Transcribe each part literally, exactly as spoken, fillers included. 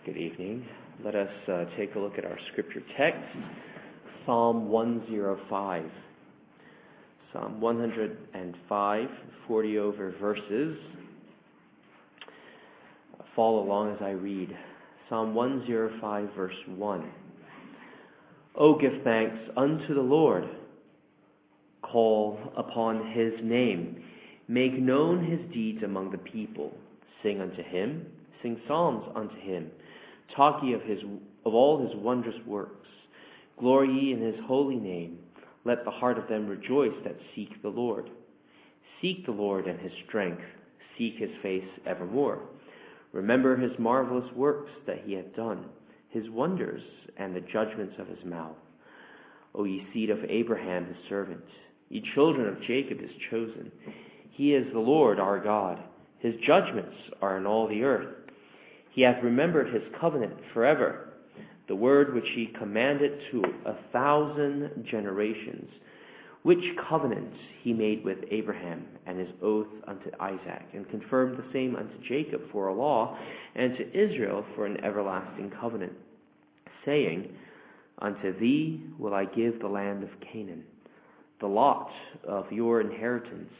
Good evening. Let us uh, take a look at our scripture text, Psalm one oh five. Psalm one oh five, forty over verses. Follow along as I read. Psalm one oh five, verse one. O give thanks unto the Lord. Call upon his name. Make known his deeds among the people. Sing unto him. Sing psalms unto him. Talk ye of his of all his wondrous works. Glory ye in his holy name. Let the heart of them rejoice that seek the Lord. Seek the Lord and his strength. Seek his face evermore. Remember his marvelous works that he hath done, his wonders and the judgments of his mouth. O ye seed of Abraham his servant, ye children of Jacob his chosen. He is the Lord our God. His judgments are in all the earth. He hath remembered his covenant forever, the word which he commanded to a thousand generations, which covenant he made with Abraham, and his oath unto Isaac, and confirmed the same unto Jacob for a law, and to Israel for an everlasting covenant, saying, Unto thee will I give the land of Canaan, the lot of your inheritance.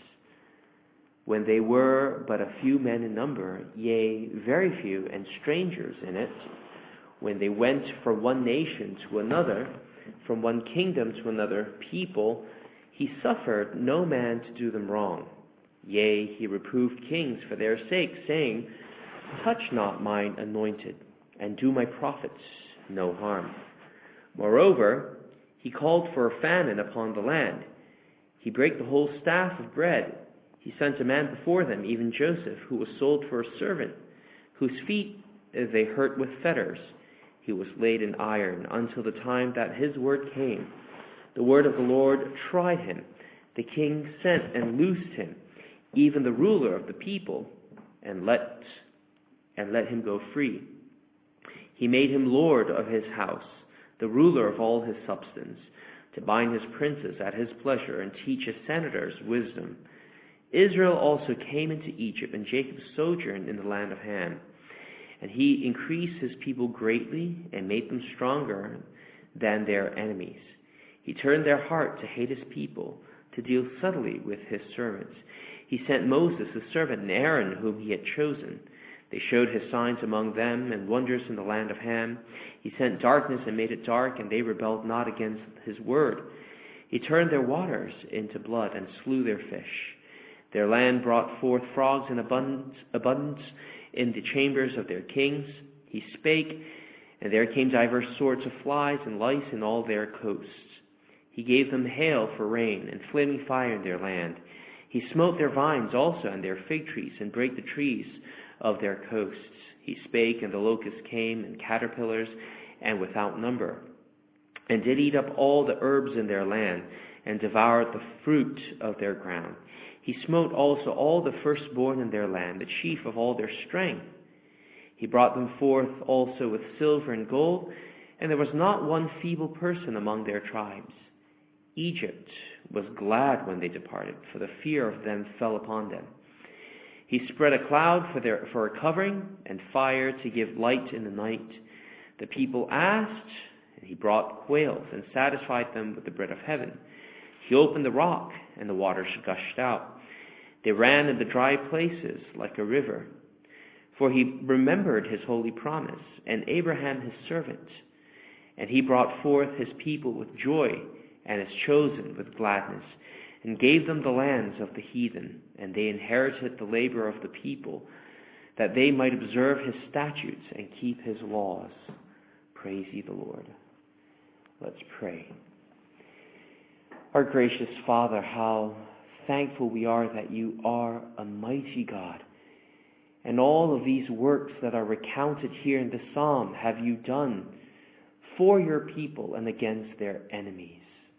When they were but a few men in number, yea, very few, and strangers in it, when they went from one nation to another, from one kingdom to another people, he suffered no man to do them wrong. Yea, he reproved kings for their sake, saying, Touch not mine anointed, and do my prophets no harm. Moreover, he called for a famine upon the land. He brake the whole staff of bread. He sent a man before them, even Joseph, who was sold for a servant, whose feet they hurt with fetters. He was laid in iron until the time that his word came. The word of the Lord tried him. The king sent and loosed him, even the ruler of the people, and let and let him go free. He made him lord of his house, the ruler of all his substance, to bind his princes at his pleasure and teach his senators wisdom. Israel also came into Egypt, and Jacob sojourned in the land of Ham. And he increased his people greatly and made them stronger than their enemies. He turned their heart to hate his people, to deal subtly with his servants. He sent Moses, his servant, and Aaron, whom he had chosen. They showed his signs among them and wonders in the land of Ham. He sent darkness and made it dark, and they rebelled not against his word. He turned their waters into blood and slew their fish. Their land brought forth frogs in abundance, abundance in the chambers of their kings. He spake, and there came divers sorts of flies and lice in all their coasts. He gave them hail for rain, and flaming fire in their land. He smote their vines also, and their fig trees, and brake the trees of their coasts. He spake, and the locusts came, and caterpillars, and without number, and did eat up all the herbs in their land, and devoured the fruit of their ground. He smote also all the firstborn in their land, the chief of all their strength. He brought them forth also with silver and gold, and there was not one feeble person among their tribes. Egypt was glad when they departed, for the fear of them fell upon them. He spread a cloud for their for a covering, and fire to give light in the night. The people asked, and he brought quails, and satisfied them with the bread of heaven. He opened the rock, and the waters gushed out. They ran in the dry places like a river. For he remembered his holy promise, and Abraham his servant. And he brought forth his people with joy, and his chosen with gladness, and gave them the lands of the heathen, and they inherited the labor of the people, that they might observe his statutes and keep his laws. Praise ye the Lord. Let's pray. Our gracious Father, how thankful we are that you are a mighty God. And all of these works that are recounted here in the psalm have you done for your people and against their enemies.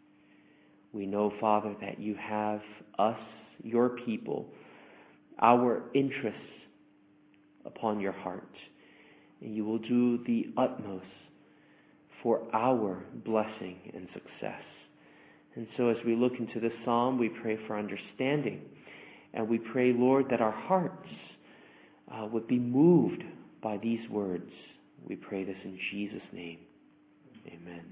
We know, Father, that you have us, your people, our interests upon your heart. And you will do the utmost for our blessing and success. And so as we look into this psalm, we pray for understanding. And we pray, Lord, that our hearts uh, would be moved by these words, We pray this in Jesus' name. Amen.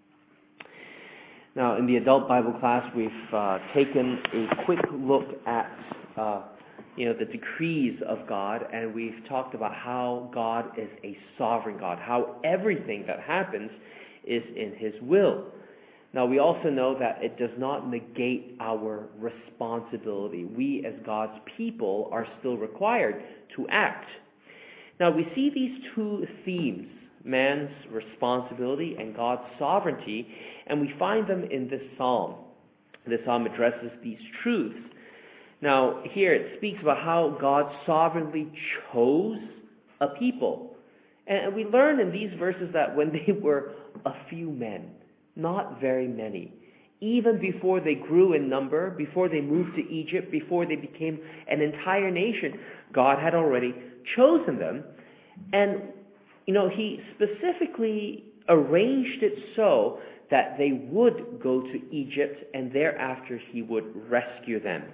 Now, in the adult Bible class, we've uh, taken a quick look at uh, you know, the decrees of God, and we've talked about how God is a sovereign God, how everything that happens is in His will. Now, we also know that it does not negate our responsibility. We, as God's people, are still required to act. Now, we see these two themes, man's responsibility and God's sovereignty, and we find them in this psalm. This psalm addresses these truths. Now, here it speaks about how God sovereignly chose a people. And we learn in these verses that when they were a few men, not very many, even before they grew in number, before they moved to Egypt, before they became an entire nation, God had already chosen them. And, you know, He specifically arranged it so that they would go to Egypt, and thereafter He would rescue them.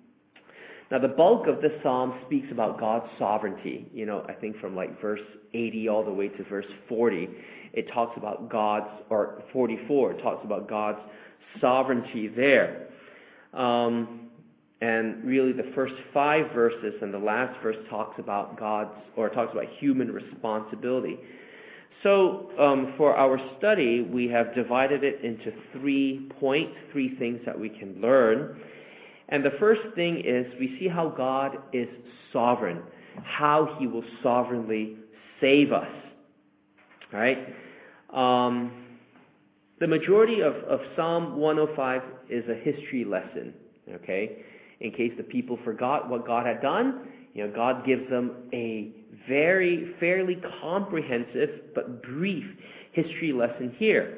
Now, the bulk of this psalm speaks about God's sovereignty. You know, I think from like verse eighty all the way to verse forty, it talks about God's, or forty-four, it talks about God's sovereignty there. Um, and really the first five verses and the last verse talks about God's, or talks about human responsibility. So um, for our study, we have divided it into three points, three things that we can learn. And the first thing is we see how God is sovereign, how He will sovereignly save us. All right? Um, the majority of, of Psalm one oh five is a history lesson, okay? In case the people forgot what God had done, you know, God gives them a very, fairly comprehensive but brief history lesson here.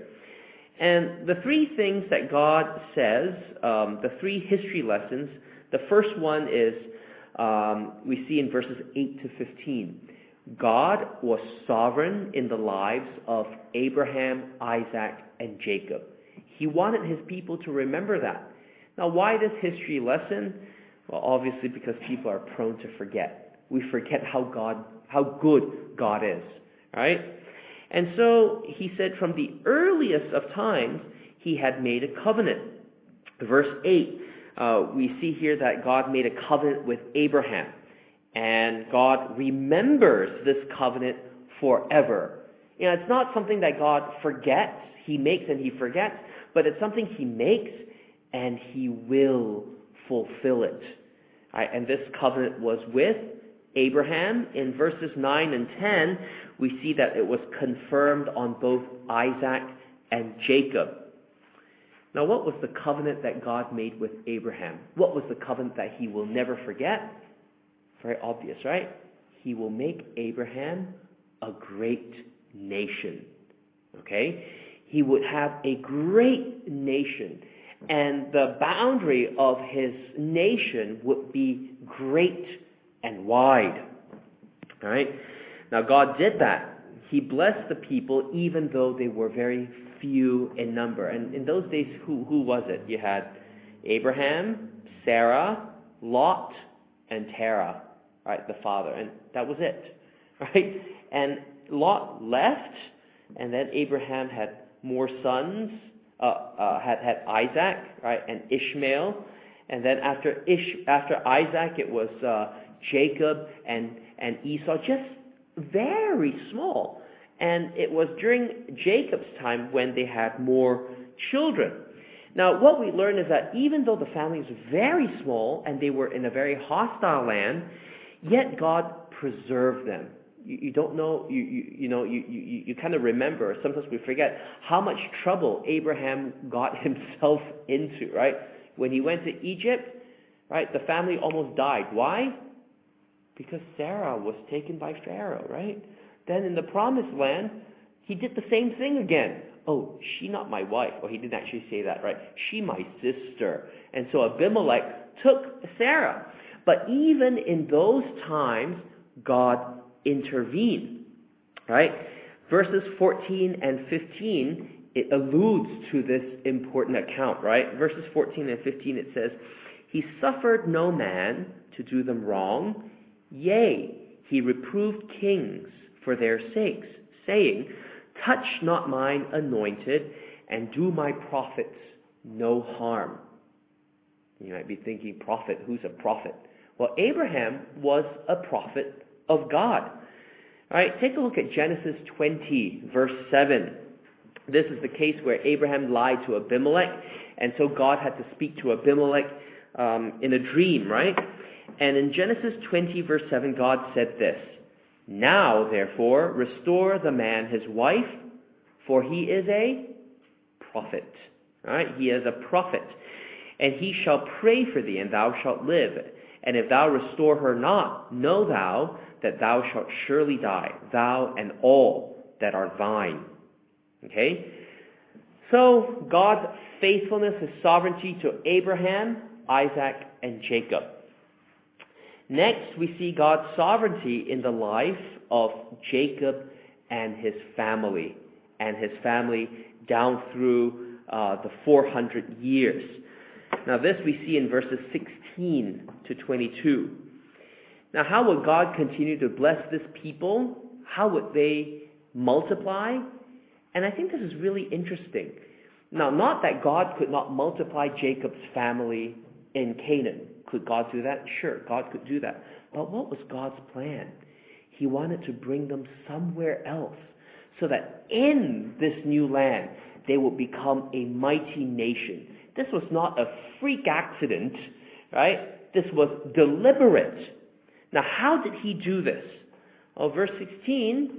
And the three things that God says, um, the three history lessons, the first one is, um, we see in verses eight to fifteen. God was sovereign in the lives of Abraham, Isaac, and Jacob. He wanted His people to remember that. Now, why this history lesson? Well, obviously because people are prone to forget. We forget how God, how good God is, right? And so He said from the earliest of times, He had made a covenant. Verse eight, uh, we see here that God made a covenant with Abraham. And God remembers this covenant forever. You know, it's not something that God forgets. He makes and He forgets. But it's something He makes and He will fulfill it. Right, and this covenant was with Abraham. In verses nine and ten, we see that it was confirmed on both Isaac and Jacob. Now, what was the covenant that God made with Abraham? What was the covenant that He will never forget? Very obvious, right? He will make Abraham a great nation. Okay? He would have a great nation. And the boundary of His nation would be great and wide. All right? Now, God did that. He blessed the people even though they were very few in number. And in those days, who, who was it? You had Abraham, Sarah, Lot, and Terah, right, the father. And that was it, right? And Lot left, and then Abraham had more sons, uh, uh, had, had Isaac, right, and Ishmael. And then after Ish, after Isaac, it was uh, Jacob and, and Esau, just very small. And it was during Jacob's time when they had more children. Now, what we learn is that even though the family was very small and they were in a very hostile land, yet God preserved them. You, you don't know, you, you, you know, you, you, you kind of remember, sometimes we forget how much trouble Abraham got himself into, right? When he went to Egypt, right, the family almost died. Why? Because Sarah was taken by Pharaoh, right? Then in the promised land, he did the same thing again. Oh, she not my wife. Well, he didn't actually say that, right? She my sister. And so Abimelech took Sarah. But even in those times, God intervened, right? Verses fourteen and fifteen, it alludes to this important account, right? Verses fourteen and fifteen, it says, He suffered no man to do them wrong. Yea, He reproved kings for their sakes, saying, touch not mine anointed, and do my prophets no harm. You might be thinking, prophet, who's a prophet? Well, Abraham was a prophet of God. All right, take a look at Genesis twenty, verse seven. This is the case where Abraham lied to Abimelech, and so God had to speak to Abimelech um, in a dream, right? And in Genesis twenty, verse seven, God said this, now, therefore, restore the man his wife, for he is a prophet. All right, he is a prophet. And he shall pray for thee, and thou shalt live. And if thou restore her not, know thou that thou shalt surely die, thou and all that are thine. Okay? So, God's faithfulness, his sovereignty to Abraham, Isaac, and Jacob. Next, we see God's sovereignty in the life of Jacob and his family, and his family down through uh, the four hundred years. Now, this we see in verses sixteen to twenty-two. Now, how would God continue to bless this people? How would they multiply? And I think this is really interesting. Now, not that God could not multiply Jacob's family in Canaan. Could God do that? Sure, God could do that. But what was God's plan? He wanted to bring them somewhere else so that in this new land they would become a mighty nation. This was not a freak accident, right? This was deliberate. Now, how did he do this? Well, verse sixteen,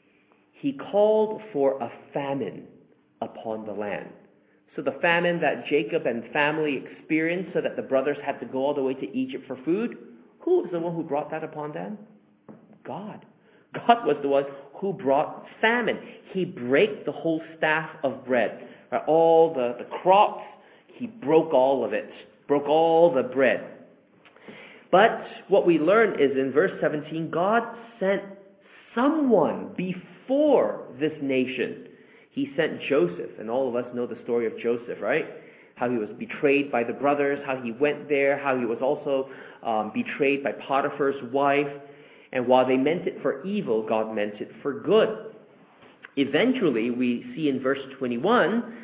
he called for a famine upon the land. So the famine that Jacob and family experienced so that the brothers had to go all the way to Egypt for food, who was the one who brought that upon them? God. God was the one who brought famine. He broke the whole staff of bread. Right? All the, the crops, he broke all of it. Broke all the bread. But what we learn is in verse seventeen, God sent someone before this nation. He sent Joseph, and all of us know the story of Joseph, right? How he was betrayed by the brothers, how he went there, how he was also um, betrayed by Potiphar's wife. And while they meant it for evil, God meant it for good. Eventually, we see in verse twenty-one,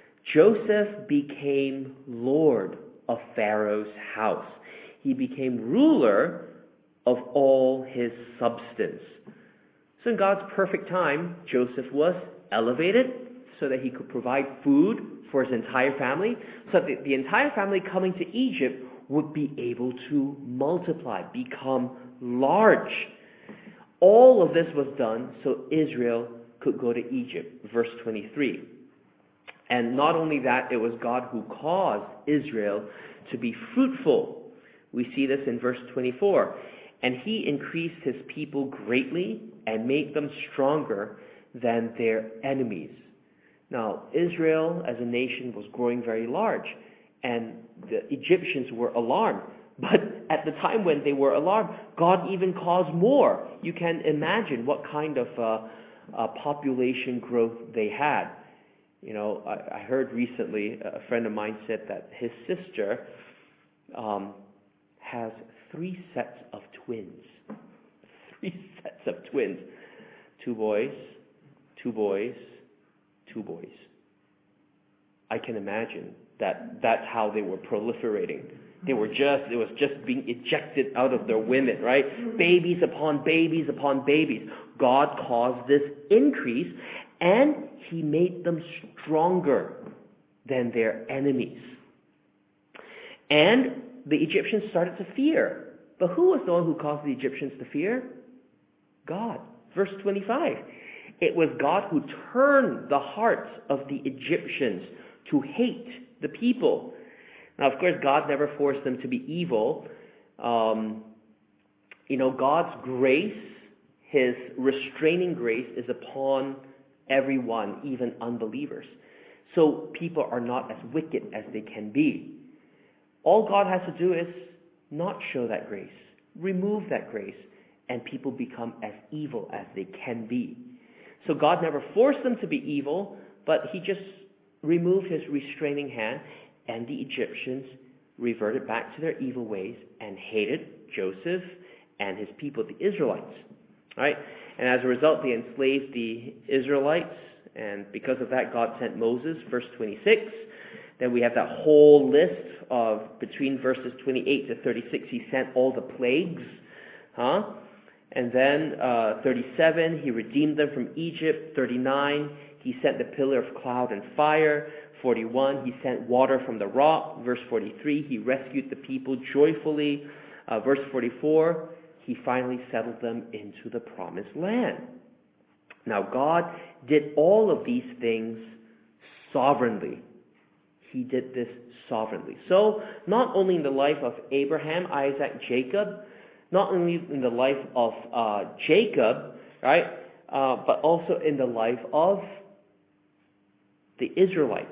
Joseph became Lord of Pharaoh's house. He became ruler of all his substance. So in God's perfect time, Joseph was elevated so that he could provide food for his entire family, so that the entire family coming to Egypt would be able to multiply, become large. All of this was done so Israel could go to Egypt, verse twenty-three. And not only that, it was God who caused Israel to be fruitful. We see this in verse twenty-four. And he increased his people greatly and made them stronger than their enemies. Now, Israel as a nation was growing very large, and the Egyptians were alarmed. But at the time when they were alarmed, God even caused more. You can imagine what kind of uh, uh, population growth they had. You know, I, I heard recently, a friend of mine said that his sister um, has three sets of twins. Three sets of twins. Two boys, two boys, two boys. I can imagine that that's how they were proliferating. They were just, it was just being ejected out of their women, right? Babies upon babies upon babies. God caused this increase, and he made them stronger than their enemies. And the Egyptians started to fear. But who was the one who caused the Egyptians to fear? God. Verse twenty-five. It was God who turned the hearts of the Egyptians to hate the people. Now, of course, God never forced them to be evil. Um, you know, God's grace, his restraining grace, is upon everyone, even unbelievers. So people are not as wicked as they can be. All God has to do is not show that grace, remove that grace, and people become as evil as they can be. So God never forced them to be evil, but he just removed his restraining hand, and the Egyptians reverted back to their evil ways and hated Joseph and his people, the Israelites. Right? And as a result, they enslaved the Israelites. And because of that, God sent Moses, verse twenty-six. Then we have that whole list of between verses twenty-eight to thirty-six, he sent all the plagues. Huh? And then uh, thirty-seven, he redeemed them from Egypt. thirty-nine, he sent the pillar of cloud and fire. forty-one, he sent water from the rock. Verse forty-three, he rescued the people joyfully. Uh, verse forty-four, he finally settled them into the promised land. Now, God did all of these things sovereignly. He did this sovereignly. So, not only in the life of Abraham, Isaac, Jacob, not only in the life of uh, Jacob, right, uh, but also in the life of the Israelites.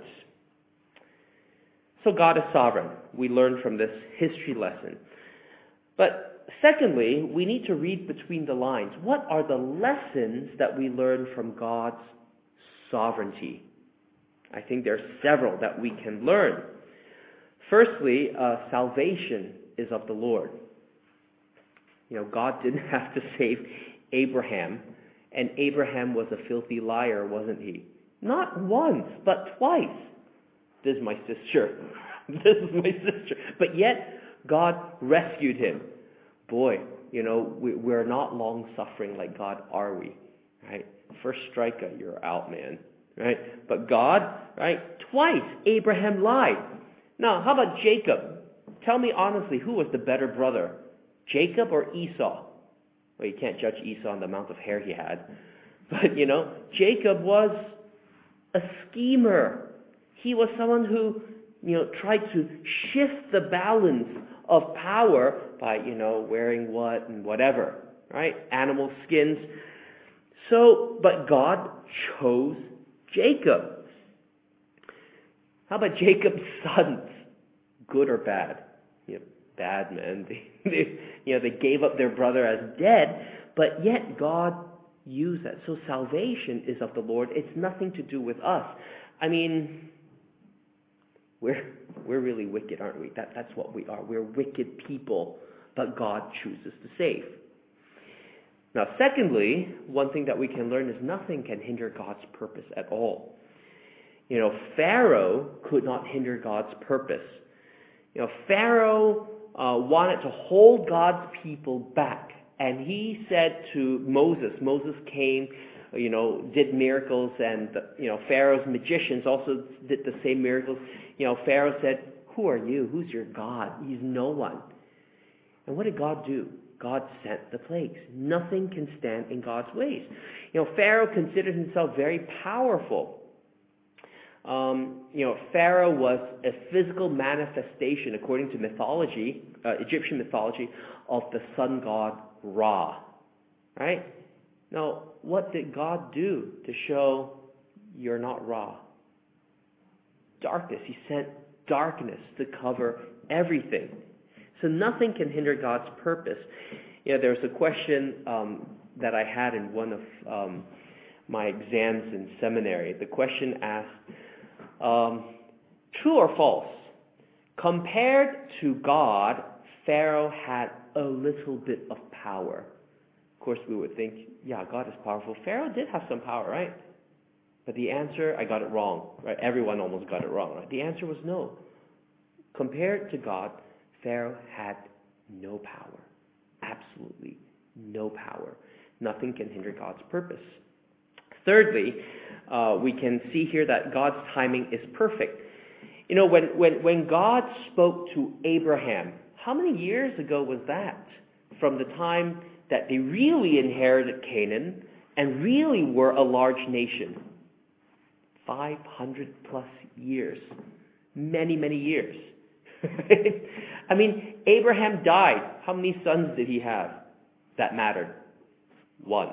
So God is sovereign. We learn from this history lesson. But secondly, we need to read between the lines. What are the lessons that we learn from God's sovereignty? I think there are several that we can learn. Firstly, uh, salvation is of the Lord. You know, God didn't have to save Abraham, and Abraham was a filthy liar, wasn't he? Not once, but twice. This is my sister. This is my sister. But yet, God rescued him. Boy, you know, we, we're not long-suffering like God, are we? Right? First strike, you're out, man. Right? But God, right? Twice, Abraham lied. Now, how about Jacob? Tell me honestly, who was the better brother? Jacob or Esau? Well, you can't judge Esau on the amount of hair he had. But, you know, Jacob was a schemer. He was someone who, you know, tried to shift the balance of power by, you know, wearing what and whatever, right? Animal skins. So, but God chose Jacob. How about Jacob's sons? Good or bad? You know, bad, man. They, they, you know, they gave up their brother as dead, but yet God used that. So salvation is of the Lord. It's nothing to do with us. I mean, we're we're really wicked, aren't we? That that's what we are. We're wicked people, but God chooses to save. Now, secondly, one thing that we can learn is nothing can hinder God's purpose at all. You know, Pharaoh could not hinder God's purpose. You know, Pharaoh uh, wanted to hold God's people back. And he said to Moses, Moses came, you know, did miracles, and, you know, Pharaoh's magicians also did the same miracles. You know, Pharaoh said, who are you? Who's your God? He's no one. And what did God do? God sent the plagues. Nothing can stand in God's ways. You know, Pharaoh considered himself very powerful. Um, you know, Pharaoh was a physical manifestation, according to mythology, uh, Egyptian mythology, of the sun god Ra. Right? Now, what did God do to show you're not Ra? Darkness. He sent darkness to cover everything. So nothing can hinder God's purpose. You know, there's a question um, that I had in one of um, my exams in seminary. The question asked, um, true or false? Compared to God, Pharaoh had a little bit of power. Of course, we would think, yeah, God is powerful. Pharaoh did have some power, right? But the answer, I got it wrong, right? Everyone almost got it wrong, right? The answer was no. Compared to God, Pharaoh had no power. Absolutely no power. Nothing can hinder God's purpose. Thirdly, uh, we can see here that God's timing is perfect. You know, when, when, when God spoke to Abraham, how many years ago was that? From the time that they really inherited Canaan and really were a large nation. five hundred plus years. Many, many years. I mean, Abraham died. How many sons did he have? That mattered. One.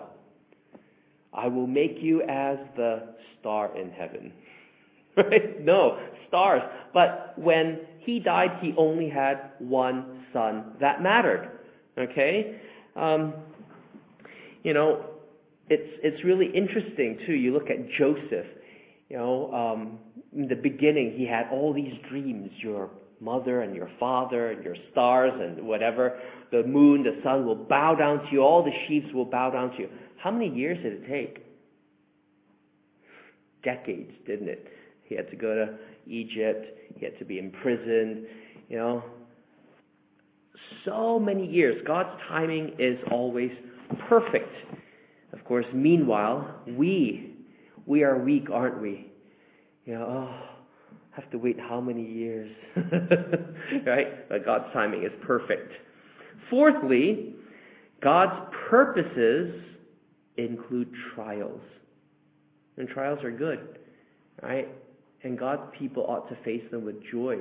I will make you as the star in heaven. Right? No, stars. But when he died, he only had one son. That mattered. Okay? Um, you know, it's it's really interesting, too. You look at Joseph. You know, um, in the beginning, he had all these dreams. Your mother and your father and your stars and whatever. The moon, the sun will bow down to you. All the sheep will bow down to you. How many years did it take? Decades, didn't it? He had to go to Egypt. He had to be imprisoned. You know, so many years. God's timing is always perfect. Of course, meanwhile, we, we are weak, aren't we? You know, oh, have to wait how many years? Right? But God's timing is perfect. Fourthly, God's purposes include trials. And trials are good, right? And God's people ought to face them with joy,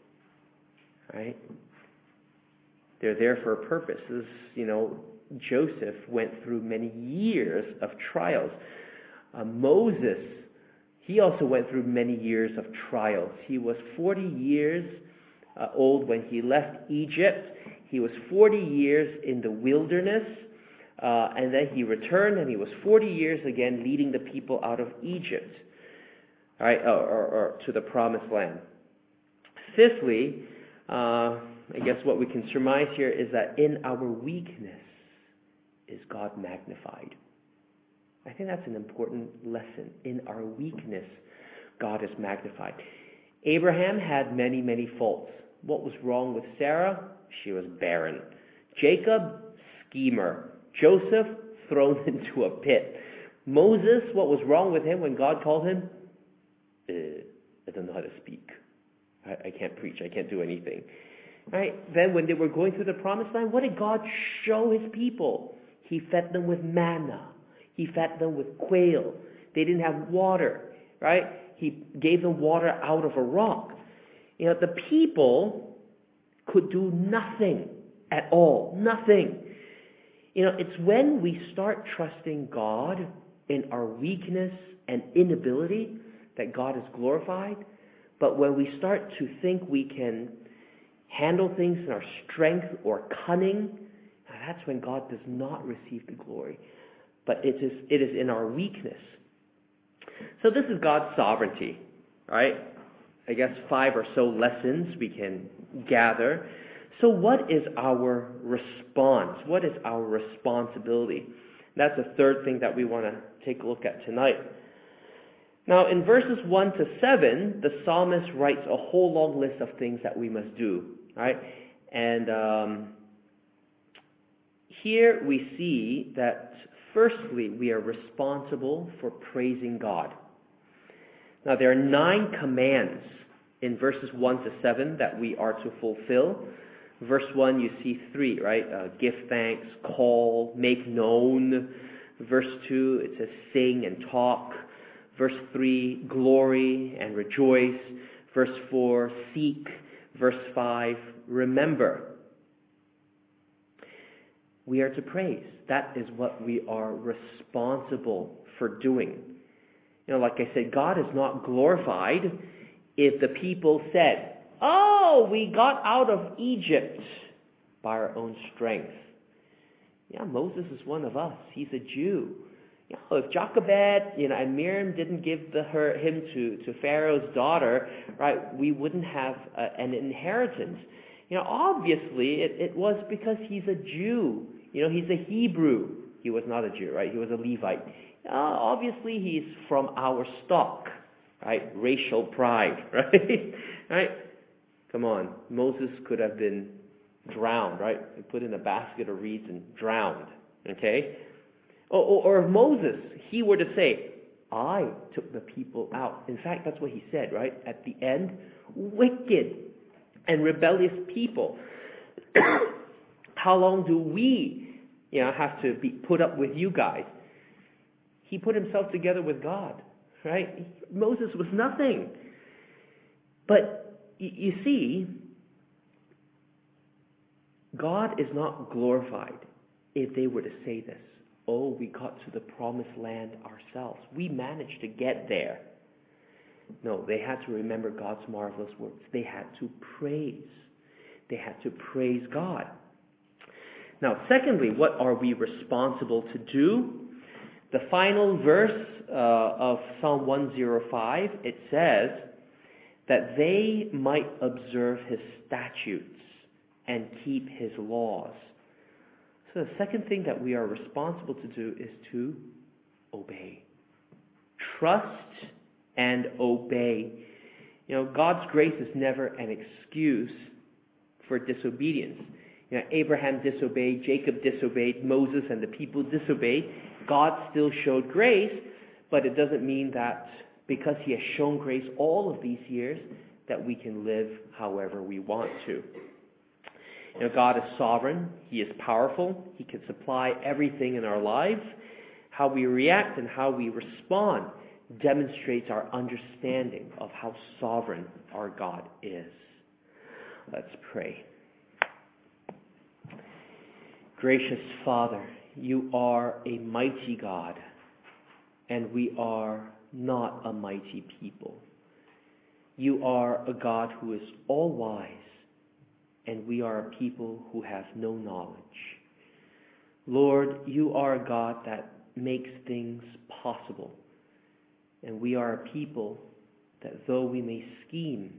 right? They're there for a purpose. This, you know, Joseph went through many years of trials. Uh, Moses, he also went through many years of trials. He was forty years uh, old when he left Egypt. He was forty years in the wilderness. Uh, and then he returned, and he was forty years again leading the people out of Egypt, all right, or, or, or to the promised land. Fifthly, uh, I guess what we can surmise here is that in our weakness is God magnified. I think that's an important lesson. In our weakness, God is magnified. Abraham had many, many faults. What was wrong with Sarah? She was barren. Jacob, schemer. Joseph, thrown into a pit. Moses, what was wrong with him when God called him? Uh, I don't know how to speak. I, I can't preach. I can't do anything. Right? Then when they were going through the promised land, what did God show his people? He fed them with manna. He fed them with quail. They didn't have water. Right? He gave them water out of a rock. You know, the people could do nothing at all. Nothing. You know, it's when we start trusting God in our weakness and inability that God is glorified. But when we start to think we can handle things in our strength or cunning, that's when God does not receive the glory. But it is, it is in our weakness. So this is God's sovereignty, right? I guess five or so lessons we can gather. So what is our response? What is our responsibility? That's the third thing that we want to take a look at tonight. Now, in verses one to seven, the psalmist writes a whole long list of things that we must do, right? And um, here we see that, firstly, we are responsible for praising God. Now, there are nine commands in verses one to seven that we are to fulfill. Verse one, you see three, right? Uh, give thanks, call, make known. Verse two, it says sing and talk. Verse three, glory and rejoice. Verse four, seek. Verse five, remember. We are to praise. That is what we are responsible for doing. You know, like I said, God is not glorified if the people said, oh, we got out of Egypt by our own strength. Yeah, Moses is one of us. He's a Jew. You know, if Jochebed, you know, and Miriam didn't give the, her, him to, to Pharaoh's daughter, right, we wouldn't have uh, an inheritance. You know, obviously it, it was because he's a Jew. You know, he's a Hebrew. He was not a Jew, right? He was a Levite. Uh, obviously he's from our stock, right? Racial pride, right? Right? Come on, Moses could have been drowned, right? Put in a basket of reeds and drowned, okay? Or, or, or if Moses, he were to say, I took the people out. In fact, that's what he said, right? At the end, wicked and rebellious people. How long do we, you know, have to be put up with you guys? He put himself together with God, right? Moses was nothing. But you see, God is not glorified if they were to say this. Oh, we got to the promised land ourselves. We managed to get there. No, they had to remember God's marvelous works. They had to praise. They had to praise God. Now, secondly, what are we responsible to do? The final verse uh, of Psalm one oh five, it says, that they might observe his statutes and keep his laws. So the second thing that we are responsible to do is to obey. Trust and obey. You know, God's grace is never an excuse for disobedience. You know, Abraham disobeyed, Jacob disobeyed, Moses and the people disobeyed. God still showed grace, but it doesn't mean that because he has shown grace all of these years that we can live however we want to. You know, God is sovereign. He is powerful. He can supply everything in our lives. How we react and how we respond demonstrates our understanding of how sovereign our God is. Let's pray. Gracious Father, you are a mighty God, and we are not a mighty people. You are a God who is all-wise, and we are a people who have no knowledge. Lord, you are a God that makes things possible, and we are a people that though we may scheme,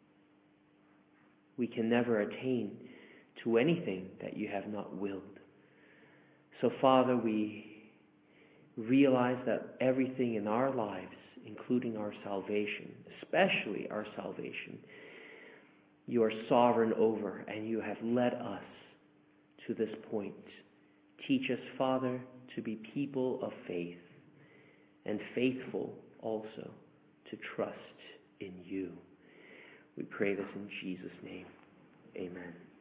we can never attain to anything that you have not willed. So, Father, we realize that everything in our lives, including our salvation, especially our salvation, you are sovereign over, and you have led us to this point. Teach us, Father, to be people of faith, and faithful also to trust in you. We pray this in Jesus' name. Amen.